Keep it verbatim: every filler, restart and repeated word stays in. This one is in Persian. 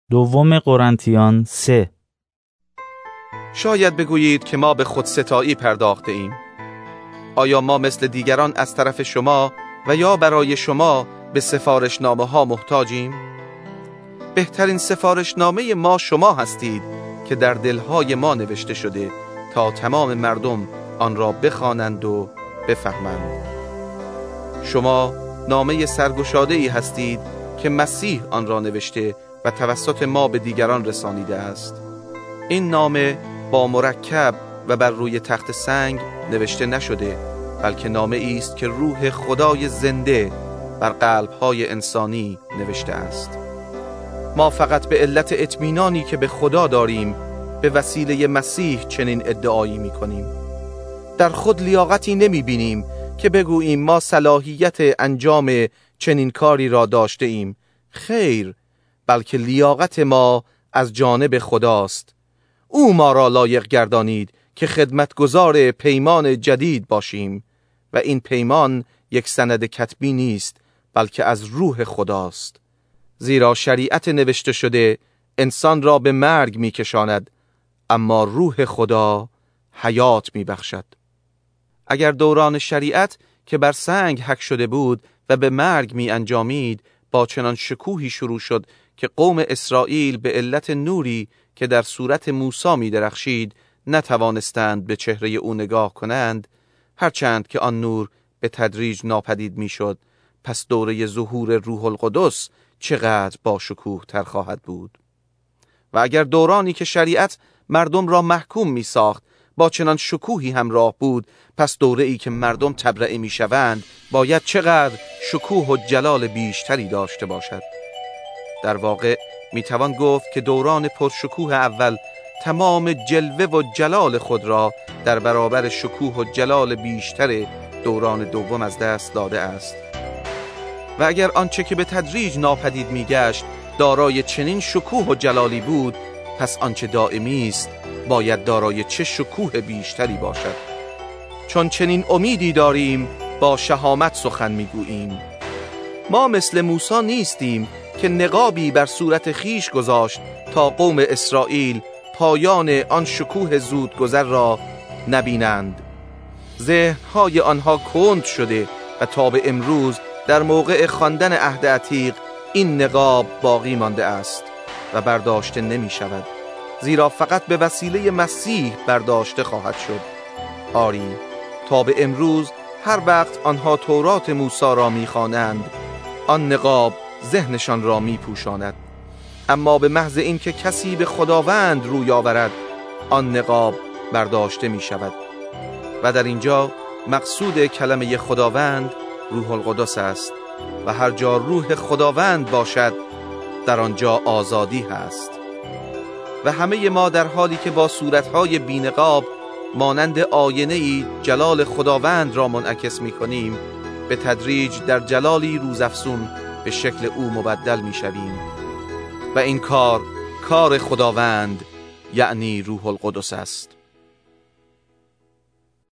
دوم قرنتیان سه. شاید بگویید که ما به خودستایی پرداخته ایم. آیا ما مثل دیگران از طرف شما و یا برای شما به سفارشنامه ها محتاجیم؟ بهترین سفارشنامه ما شما هستید که در دلهای ما نوشته شده تا تمام مردم آن را بخوانند و بفهمند. شما نامه سرگشاده ای هستید که مسیح آن را نوشته و توسط ما به دیگران رسانیده است. این نامه با مرکب و بر روی تخت سنگ نوشته نشده، بلکه نامه است که روح خدای زنده بر قلب‌های انسانی نوشته است. ما فقط به علت اطمینانی که به خدا داریم به وسیله مسیح چنین ادعایی می‌کنیم. در خود لیاقتی نمی‌بینیم که بگوییم ما صلاحیت انجام چنین کاری را داشته ایم. خیر، بلکه لیاقت ما از جانب خداست. او ما را لایق گردانید که خدمتگزار پیمان جدید باشیم و این پیمان یک سند کتبی نیست، بلکه از روح خداست. زیرا شریعت نوشته شده انسان را به مرگ می کشاند، اما روح خدا حیات می بخشد. اگر دوران شریعت که بر سنگ حک شده بود و به مرگ می انجامید با چنان شکوهی شروع شد که قوم اسرائیل به علت نوری که در صورت موسی می درخشید نتوانستند به چهره او نگاه کنند، هرچند که آن نور به تدریج ناپدید می شد، پس دوره ظهور روح القدس چقدر با شکوه تر خواهد بود. و اگر دورانی که شریعت مردم را محکوم می ساخت با چنان شکوهی همراه بود، پس دوره ای که مردم تبرئه می شوند باید چقدر شکوه و جلال بیشتری داشته باشد. در واقع می توان گفت که دوران پرشکوه اول تمام جلوه و جلال خود را در برابر شکوه و جلال بیشتر دوران دوم از دست داده است. و اگر آنچه که به تدریج ناپدید می گشت دارای چنین شکوه و جلالی بود، پس آنچه دائمی است باید دارای چه شکوه بیشتری باشد. چون چنین امیدی داریم با شهامت سخن می گوییم. ما مثل موسی نیستیم که نقابی بر صورت خیش گذاشت تا قوم اسرائیل پایان آن شکوه زودگذر را نبینند. ذهن‌های آنها کند شده و تا به امروز در موقع خواندن عهد عتیق این نقاب باقی مانده است و برداشته نمی شود، زیرا فقط به وسیله مسیح برداشته خواهد شد. آری، تا به امروز هر وقت آنها تورات موسی را می خوانند، آن نقاب ذهنشان را می پوشاند، اما به محض این که کسی به خداوند روی آورد آن نقاب برداشته می شود. و در اینجا مقصود کلمه خداوند روح القدس است و هر جا روح خداوند باشد در آنجا آزادی هست. و همه ما در حالی که با صورتهای بی‌نقاب مانند آینه‌ای جلال خداوند را منعکس می کنیم، به تدریج در جلالی روزافزون به شکل او مبدل می شویم و این کار کار خداوند یعنی روح القدس است.